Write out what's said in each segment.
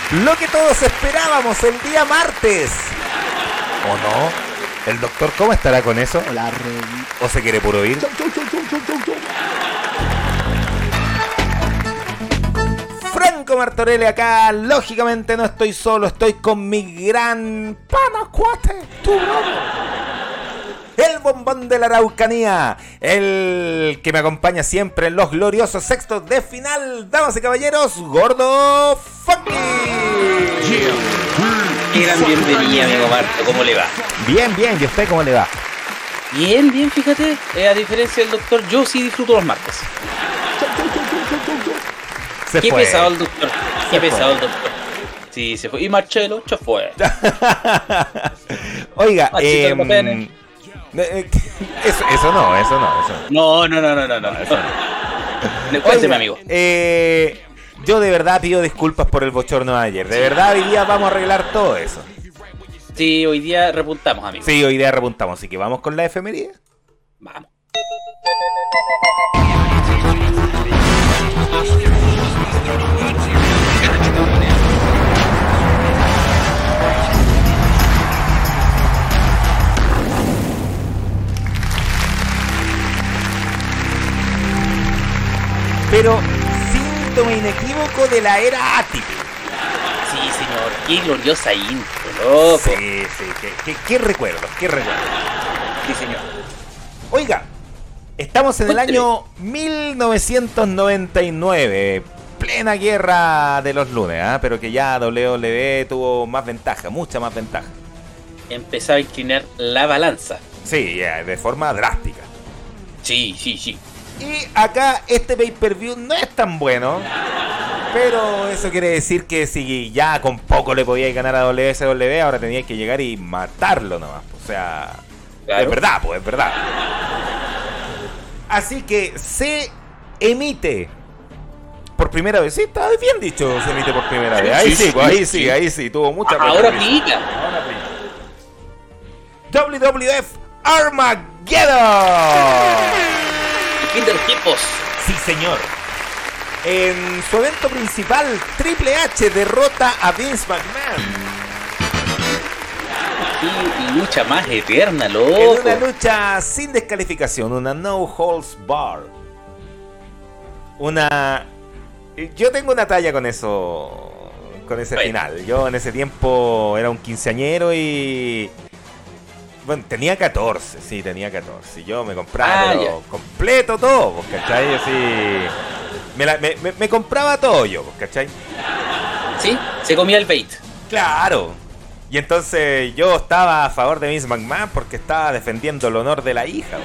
Lo que todos esperábamos el día martes. ¿O no? ¿El doctor cómo estará con eso? Hola, ¿O se quiere puro ir? Franco Martorelli acá. Lógicamente no estoy solo, estoy con mi gran panacuate, tu brother. El bombón de la Araucanía, el que me acompaña siempre en los gloriosos sextos de final, damas y caballeros, Gordo Funky. Qué gran bienvenida, amigo Marto, ¿cómo le va? Bien, bien, ¿y usted cómo le va? Bien, bien, fíjate, a diferencia del doctor, yo sí disfruto los martes. Qué pesado el doctor, qué pesado el doctor. Sí, se fue, y Marcelo se fue. Oiga, eso no. No. Cuénteme, amigo. Yo de verdad pido disculpas por el bochorno de ayer. De verdad, hoy día vamos a arreglar todo eso. Sí, hoy día repuntamos, amigo. Sí, hoy día repuntamos, así que vamos con la efeméride. Vamos. Pero síntoma inequívoco de la era ATIP. Sí, señor, qué gloriosa intro, loco. Sí, qué recuerdo. Sí, señor. Oiga, estamos en el año 1999, plena guerra de los lunes, pero que ya WWE tuvo más ventaja, mucha más ventaja. Empezaba a inclinar la balanza. Sí, de forma drástica. Sí. Y acá este pay-per-view no es tan bueno, pero eso quiere decir que si ya con poco le podíais ganar a WSW, ahora teníais que llegar y matarlo nomás. O sea, claro. Es verdad. Así que se emite por primera vez. Sí, está bien dicho, se emite por primera vez. Ahí sí, tuvo mucha ahora pica. WWF Armageddon. Fin de los tiempos. Sí, señor. En su evento principal, Triple H derrota a Vince McMahon. Qué lucha más eterna, loco. En una lucha sin descalificación, una no holds bar. Yo tengo una talla con eso, con ese final. Yo en ese tiempo era un quinceañero y... Bueno, tenía 14. Yo me compraba completo todo, ¿cachai? Así... Me compraba todo yo, ¿cachai? Sí, se comía el bait. Claro. Y entonces yo estaba a favor de Vince McMahon porque estaba defendiendo el honor de la hija.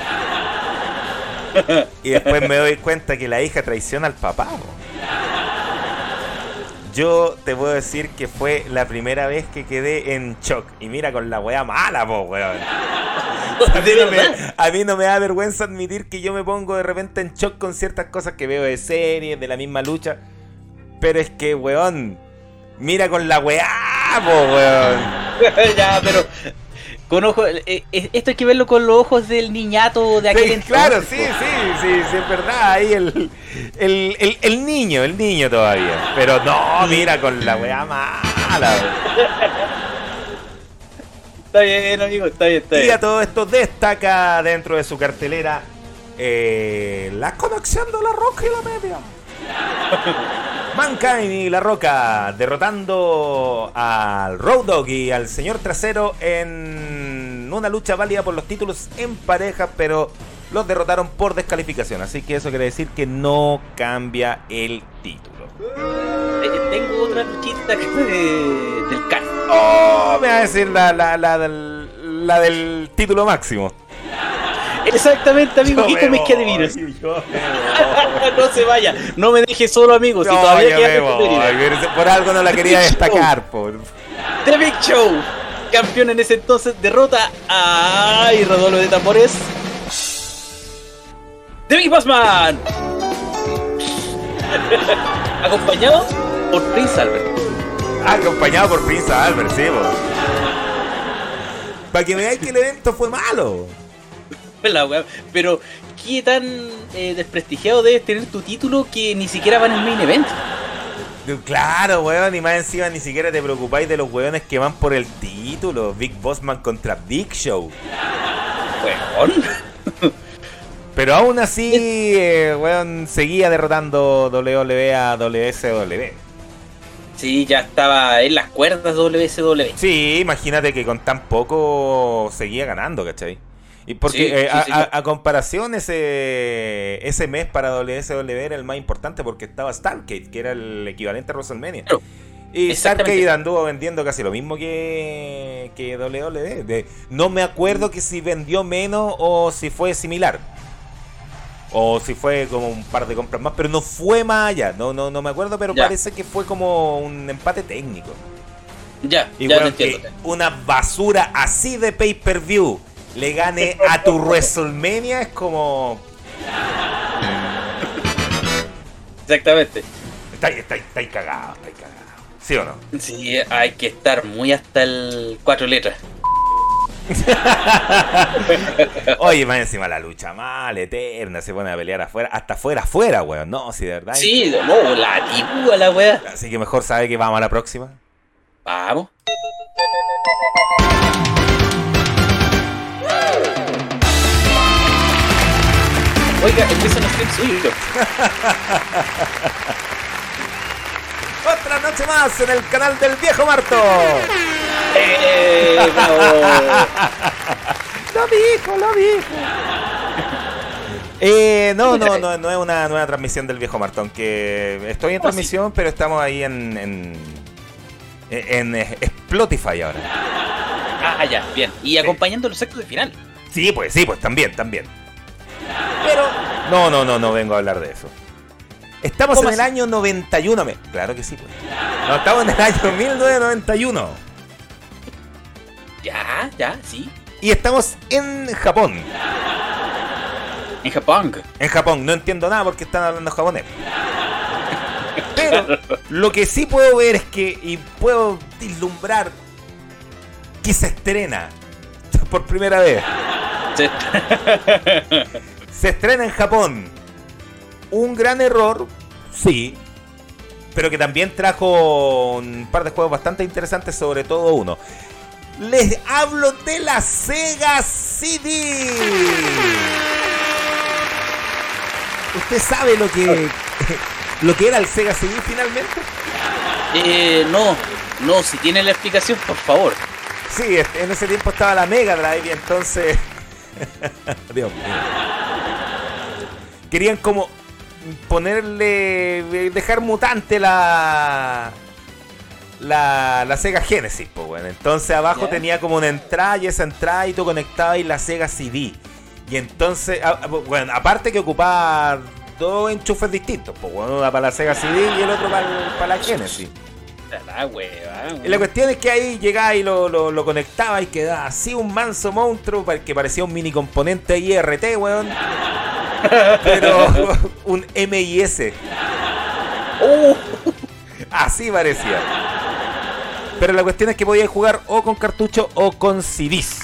Y después me doy cuenta que la hija traiciona al papá. Yo te puedo decir que fue la primera vez que quedé en shock. Y mira con la weá mala, weón. A mí no me da vergüenza admitir que yo me pongo de repente en shock con ciertas cosas que veo de series, de la misma lucha. Pero es que, weón, mira con la weá, weón. Ya, pero con ojos, esto hay que verlo con los ojos del niñato de aquel entonces. Claro, sí, es verdad. Ahí el niño todavía. Pero no, mira con la weá mala. Está bien, amigo, está bien. Y a todo esto destaca dentro de su cartelera la conexión de La Roca y la media. Mankind y La Roca derrotando al Road Dogg y al señor Trasero en una lucha válida por los títulos en pareja, pero los derrotaron por descalificación. Así que eso quiere decir que no cambia el título. Tengo otra luchita del CAR. Oh, me va a decir la del título máximo. Exactamente, amigo, ¿qué comes que adivinas? No se vaya, no me deje solo, amigo. Si todavía queda por algo no la quería destacar, por The Big Show, campeón en ese entonces, derrota a redoble de tambores, The Big Bossman, acompañado por Prince Albert. Sí, para que veáis que el evento fue malo. Pero qué tan desprestigiado debes tener tu título que ni siquiera va en el main event. Claro, weón, y más encima ni siquiera te preocupáis de los weones que van por el título. Big Bossman contra Big Show. Weón. Pero aún así, weón, seguía derrotando WWE a WSW. Sí, ya estaba en las cuerdas WSW. Sí, imagínate que con tan poco seguía ganando, ¿cachai? Y porque Sí, a comparación ese mes para WSW era el más importante porque estaba Starrcade, que era el equivalente a WrestleMania. Claro, y Starrcade anduvo vendiendo casi lo mismo que WWE. No me acuerdo que si vendió menos o si fue similar. O si fue como un par de compras más, pero no fue más allá. No me acuerdo, pero ya. Parece que fue como un empate técnico. Ya, Y ya bueno, te entiendo. que una basura así de pay-per-view le gane a tu WrestleMania es como... Exactamente. Estáis cagados, ¿sí o no? Sí, hay que estar muy hasta el 4 letras. Oye, más encima la lucha mal, eterna, se pone a pelear afuera, hasta afuera, weón. No, si de verdad. Sí, no, la tibúa la weá. Así que mejor sabe que vamos a la próxima. Vamos. Oiga, empieza el stream suyo. Otra noche más en el canal del viejo Marto. Bravo. Lo dijo. No es una nueva transmisión del viejo Martón, que estoy en transmisión, pero estamos ahí en Spotify ahora. Ah, ya, bien. Y acompañando los actos de final. Sí, pues también. Pero no vengo a hablar de eso. Estamos en el año 91. Claro que sí, pues. No, estamos en el año 1991. Ya, sí. Y estamos en Japón. En Japón. En Japón, no entiendo nada porque están hablando japonés. Pero lo que sí puedo ver es que, y puedo vislumbrar, que se estrena por primera vez. Sí. Se estrena en Japón. Un gran error, sí, pero que también trajo un par de juegos bastante interesantes, sobre todo uno. Les hablo de la Sega CD. ¿Usted sabe lo que era el Sega CD finalmente? No, si tiene la explicación, por favor. Sí, en ese tiempo estaba la Mega Drive y entonces... Dios mío. Querían como dejar mutante la Sega Genesis, pues bueno. Entonces abajo tenía como una entrada y esa entrada y tú conectabas y la Sega CD. Y entonces, bueno, aparte que ocupaba dos enchufes distintos, pues bueno, uno para la Sega CD y el otro para la Genesis. Y la cuestión es que ahí llegaba y lo conectaba y quedaba así un manso monstruo que parecía un mini componente IRT, weón. Pero un MIS. Así parecía. Pero la cuestión es que podías jugar o con cartucho o con CDs.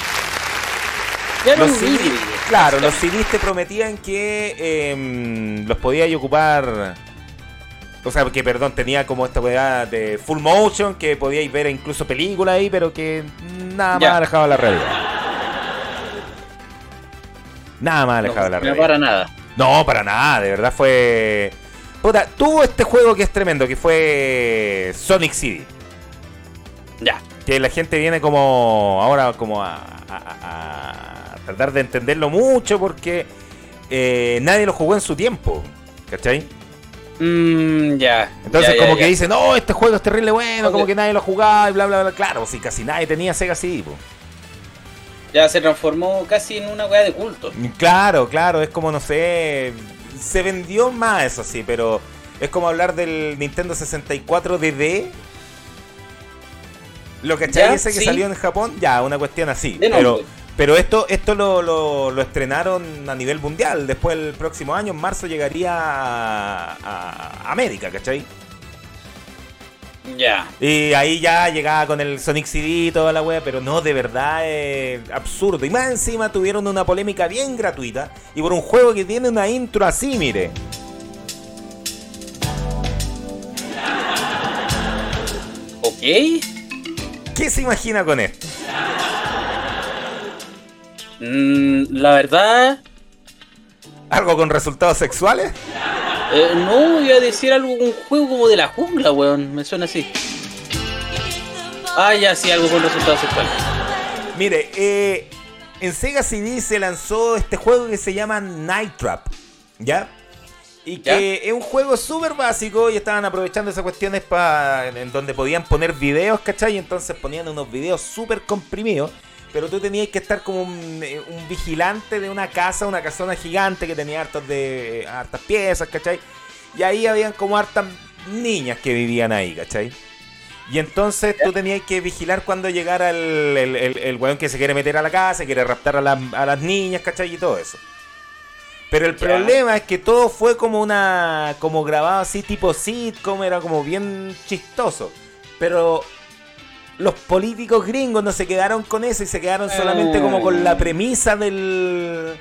Los CDs, claro, los CDs te prometían que los podías ocupar. O sea, que perdón, tenía como esta weá de full motion, que podíais ver incluso películas ahí, pero que nada más alejado de la realidad. Nada más alejado de la realidad. No para nada. No, para nada, de verdad fue... Puta, tuvo este juego que es tremendo, que fue Sonic CD. Ya. Que la gente viene como ahora como a tratar de entenderlo mucho porque nadie lo jugó en su tiempo, ¿cachai? Ya. Entonces como que dicen, no, este juego es terrible bueno, como que nadie lo jugaba y bla bla bla. Claro, si casi nadie tenía Sega CD, po. Ya se transformó casi en una weá de culto. Claro, es como, no sé, se vendió más, eso sí, pero es como hablar del Nintendo 64 DD. Lo que ese que salió en Japón, ya, una cuestión así. Pero esto lo estrenaron a nivel mundial. Después el próximo año, en marzo, llegaría a América, ¿cachai? Ya. Y ahí ya llegaba con el Sonic CD y toda la wea, pero no, de verdad es absurdo. Y más encima tuvieron una polémica bien gratuita y por un juego que tiene una intro así, mire. ¿Qué se imagina con esto? La verdad... ¿Algo con resultados sexuales? No, iba a decir algo, un juego como de la jungla, weón. Me suena así. Ya, sí, algo con resultados sexuales. Mire, en Sega CD se lanzó este juego que se llama Night Trap, ¿ya? Y que es un juego súper básico y estaban aprovechando esas cuestiones en donde podían poner videos, ¿cachai? Y entonces ponían unos videos súper comprimidos, pero tú tenías que estar como un vigilante de una casona gigante que tenía hartas piezas, ¿cachai? Y ahí habían como hartas niñas que vivían ahí, ¿cachai? Y entonces tú tenías que vigilar cuando llegara el weón que se quiere meter a la casa, quiere raptar a las niñas, ¿cachai? Y todo eso. Pero el problema es que todo fue como grabado así tipo sitcom, era como bien chistoso. Pero los políticos gringos no se quedaron con eso y se quedaron solamente como con la premisa del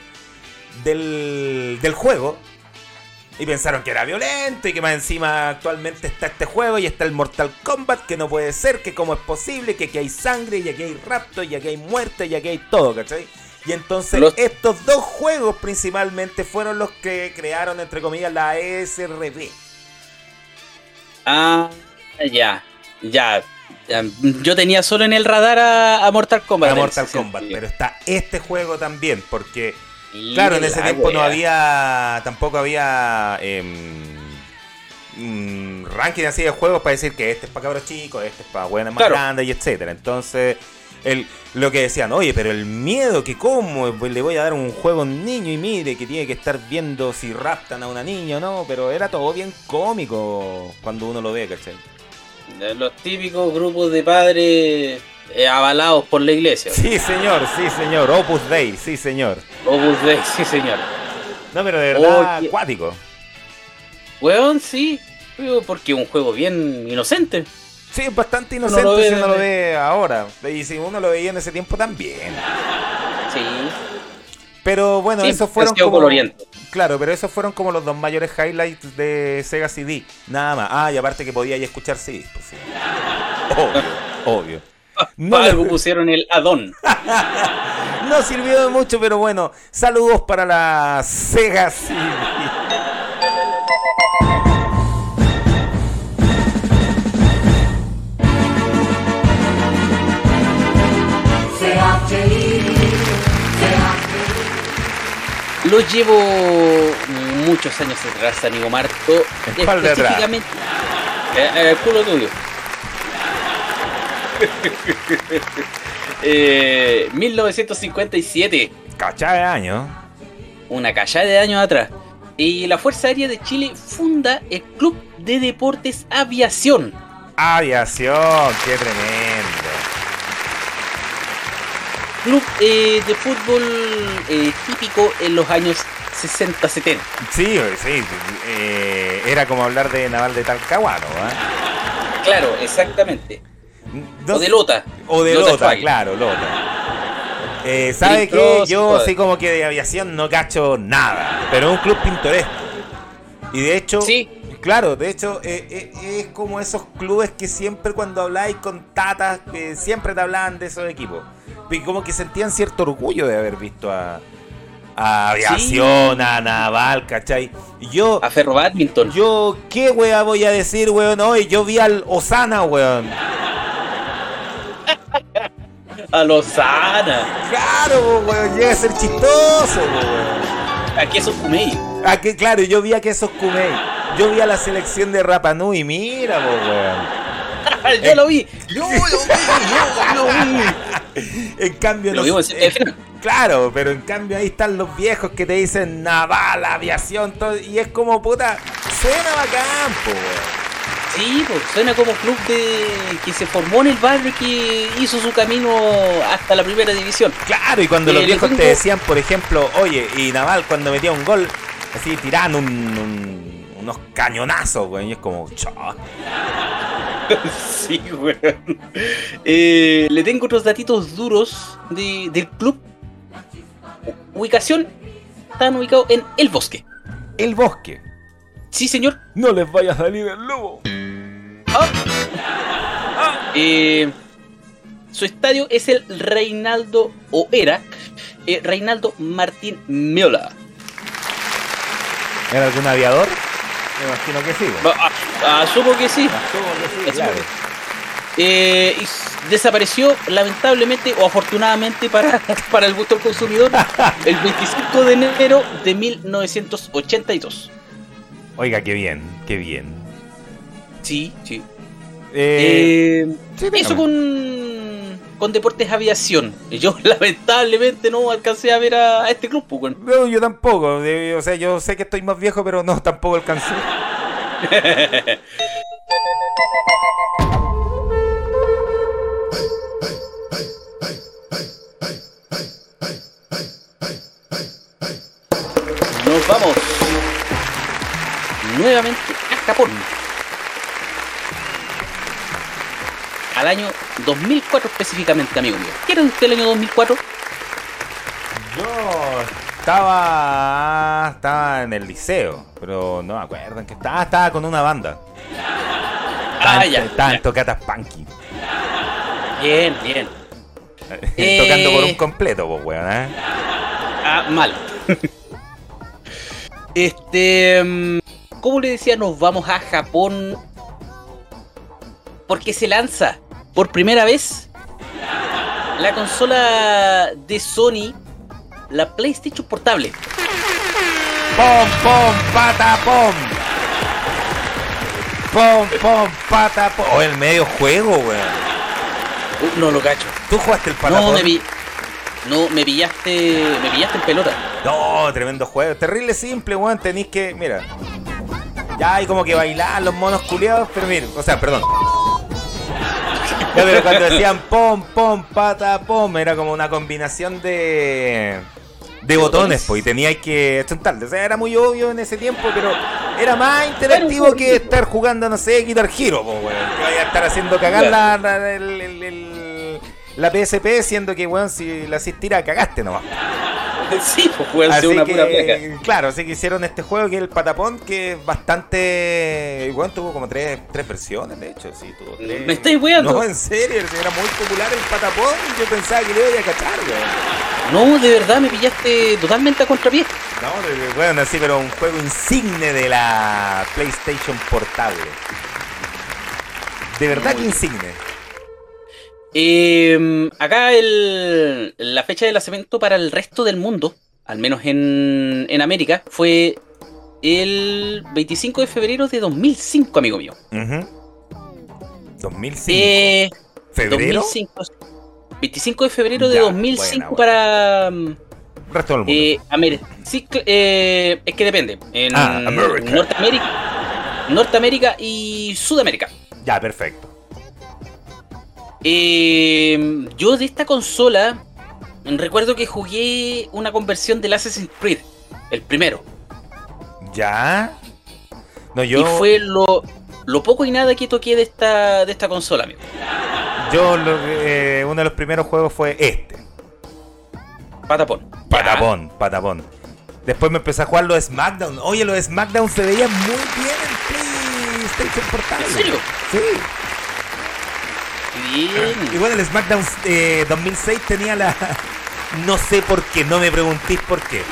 juego. Y pensaron que era violento y que más encima actualmente está este juego y está el Mortal Kombat, que no puede ser, que cómo es posible, que aquí hay sangre y aquí hay rapto y aquí hay muerte y aquí hay todo, ¿cachai? Y entonces estos dos juegos principalmente fueron los que crearon, entre comillas, la ESRB. Ya. Yo tenía solo en el radar a Mortal Kombat. Pero está este juego también, porque... Claro, en ese tiempo tampoco había ranking así de juegos para decir que este es para cabros chicos, este es para buenas más grandes y etcétera. Entonces, lo que decían, oye, pero el miedo que como le voy a dar un juego a un niño y mire que tiene que estar viendo si raptan a una niña o no, pero era todo bien cómico cuando uno lo ve, ¿cachai? Los típicos grupos de padres... avalados por la iglesia. Sí, señor. Opus Dei, sí, señor. No, pero de verdad, acuático. Weón, sí. Porque es un juego bien inocente. Sí, es bastante inocente si uno lo ve ahora. Y si uno lo veía en ese tiempo también. Sí. Pero bueno, sí, esos fueron como... coloriento. Claro, pero esos fueron como los dos mayores highlights de Sega CD. Nada más. Y aparte que podía ya escuchar CDs. Pues sí. Obvio. No algo pusieron el add-on. No sirvió de mucho, pero bueno. Saludos para la Sega CD. Lo llevo muchos años atrás, amigo Marco. ¿Cuál de atrás? El culo tuyo. 1957. Cachá de años. Una cachada de años atrás. Y la Fuerza Aérea de Chile funda el Club de Deportes Aviación. Aviación, qué tremendo. Club de fútbol típico en los años 60-70. Sí, era como hablar de Naval de Talcahuano, ¿eh? Claro, exactamente. O de Lota. Claro, Lota. ¿Sabe qué? Yo así como que de aviación no cacho nada, pero es un club pintoresco. Y de hecho, sí. Claro, de hecho es como esos clubes que siempre cuando habláis con tatas, siempre te hablaban de esos equipos. Y como que sentían cierto orgullo de haber visto a aviación, sí. A naval, ¿cachai? Y yo... A Ferro Badminton. Yo, ¿qué wea voy a decir, weón? Hoy yo vi al Osana, weón. A Lozana. Claro, weón, llega a ser chistoso, weón. A Quesos Kumei. Claro, yo vi a Quesos Kumei. Yo vi a la selección de Rapa Nui, mira, weón. Yo lo vi. En cambio, lo vimos en final. Claro, pero en cambio ahí están los viejos que te dicen naval, aviación, todo, y es como puta, suena bacán, po. Sí, pues suena como club que se formó en el barrio, que hizo su camino hasta la primera división. Claro, y cuando los viejos te decían, por ejemplo, oye, y Naval cuando metía un gol, así tiraban unos cañonazos, güey, y es como, chao. Sí, güey. Le tengo otros datitos duros del club. Ubicación, están ubicados en El Bosque. El Bosque. Sí, señor. No les vaya a salir el lobo. Su estadio es el Reinaldo, o era, Reinaldo Martín Müller. ¿Era algún aviador? Me imagino que sí. Asumo que sí. Claro. Y desapareció lamentablemente o afortunadamente para el gusto del consumidor el 25 de enero de 1982. Oiga, qué bien, qué bien. Sí. Sí, eso con Deportes Aviación. Yo lamentablemente no alcancé a ver a este club, pues, bueno. No, yo tampoco. O sea, yo sé que estoy más viejo, pero no, tampoco alcancé. Nos vamos nuevamente a Japón. Al año 2004 específicamente, amigo mío. ¿Qué era usted el año 2004? Yo estaba en el liceo, pero no me acuerdo en qué estaba. Estaba con una banda. Estaba en Tocatas Punky. Bien. Tocando por un completo, pues, weón, mal. ¿Cómo le decía? Nos vamos a Japón porque se lanza por primera vez la consola de Sony, la PlayStation Portable. ¡Pom, pom, pata, pom! ¡Pom, pom, pata, pom! Oh, el medio juego, weón. No lo cacho. ¿Tú jugaste el patapón? Me pillaste en pelota. No, tremendo juego. Terrible simple, weón. Tenéis que, mira. Ya hay como que bailar los monos culiados, pero mira, o sea, perdón. Ya, pero cuando decían pom, pom, pata, pom, era como una combinación de botones, pues, y teníais que chuntarle. O sea, era muy obvio en ese tiempo, pero era más interactivo que estar jugando, no sé, Guitar Hero, pues, weón. Que vaya a estar haciendo cagar la PSP, siendo que, weón, si la hacís tira, cagaste nomás. Sí, pues juegan una pura placa. Claro, así que hicieron este juego que es el Patapón, que es bastante. Bueno, tuvo como tres versiones, de hecho, sí, tuvo tres. ¿Me estáis weando? No, en serio, era muy popular el Patapón. Yo pensaba que le iba a cachar, weón. No, de verdad me pillaste totalmente a contrapié. No, bueno, así, pero un juego insigne de la PlayStation Portable. De verdad que insigne. Acá la fecha de lanzamiento para el resto del mundo, al menos en América, fue el 25 de febrero de 2005, amigo mío. 2005. ¿Febrero? 2005, 25 de febrero de Ya, 2005 buena. para Resto del mundo. América. Sí, es que depende. En América. Norteamérica y Sudamérica. Ya, perfecto. Yo de esta consola recuerdo que jugué una conversión del Assassin's Creed, el primero. ¿Ya? No, yo... Y fue lo poco y nada que toqué de esta consola, amigo. Yo, uno de los primeros juegos fue este. Patapón. Después me empecé a jugar los SmackDown. Oye, los SmackDown se veían muy bien en PlayStation Portable. ¿En serio? Sí. Bien. Y bueno, el SmackDown 2006 tenía la... No sé por qué, no me preguntéis por qué.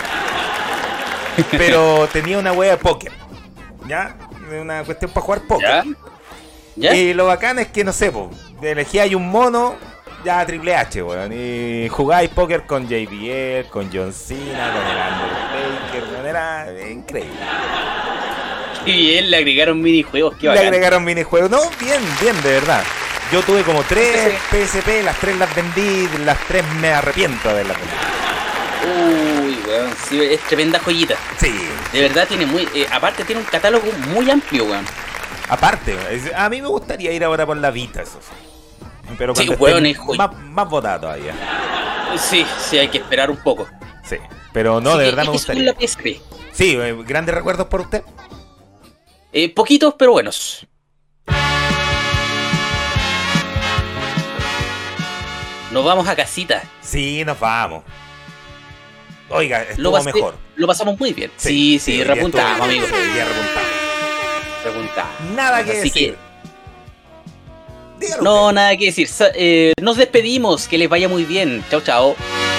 Pero tenía una wea de póker. ¿Ya? Una cuestión para jugar póker. ¿Ya? Y lo bacán es que, no sé, elegíais un mono, ya Triple H, weón. Y jugáis póker con JBL, con John Cena, con el Undertaker, weón. Era increíble. Y bien, le agregaron minijuegos, qué Le bacán. agregaron minijuegos. No, bien, de verdad. Yo tuve como 3 PSP, las 3 las vendí, las 3 me arrepiento de haberlas vendido. Uy, weón, sí, es tremenda joyita. Sí. De verdad tiene aparte tiene un catálogo muy amplio, weón. Aparte, a mí me gustaría ir ahora por la Vita, eso sí. Pero Sí, cuando weón, esté más botada todavía. Sí, hay que esperar un poco. Sí, pero no, Sí, de verdad es me que gustaría. según la PSP. Sí, grandes recuerdos por usted. Poquitos, pero buenos. Nos vamos a casita. Sí, nos vamos. Oiga, estuvo mejor. Lo pasamos muy bien. Sí, repuntamos, amigo. Sí, ya repuntamos. Repuntamos. Nada que Así decir. Dígalo No, usted. nada que decir. Nos despedimos, que les vaya muy bien. Chao, chao.